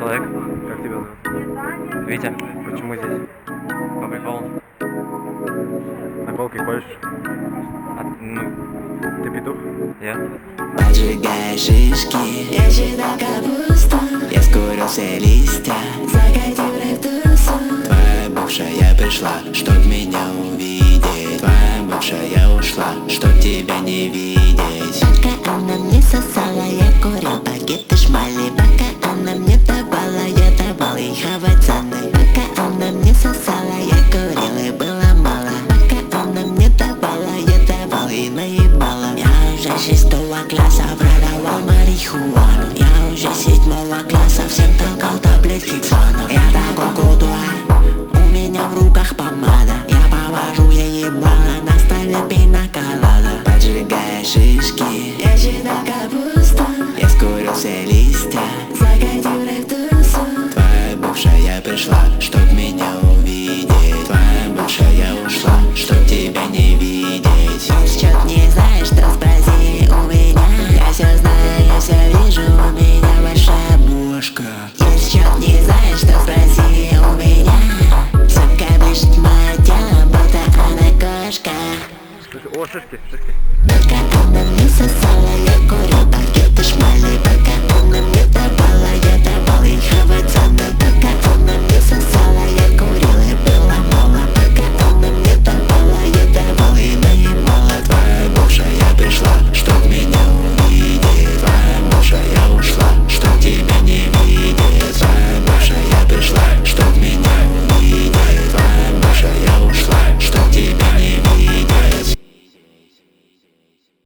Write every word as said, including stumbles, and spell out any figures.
человек. Как тебя зовут? Витя. Почему здесь? По приколу. Наколки хочешь? А, ну, Ты петух? я. Поджигай шишки, режет капусту. Я скурил все листья, закатил рептусу. Твоя бывшая пришла, чтоб меня увидеть. Твоя бывшая ушла, чтоб тебя не видеть. Пока она мне сосала, я курил пакеты шмали. Пока она мне давала, я давал ей хавать цены. Пока она мне сосала, я курил и было мало. Пока она мне давала, я давал ей наебала. Я уже шестого класса продавал марихуану. Я уже седьмого класса всем толкал таблетки Ксана. Я такой крутой, у меня в руках помада. Я повожу ей ебало, на столе пина-колада. Поджигая шишки, я считал капусту. Я скурил все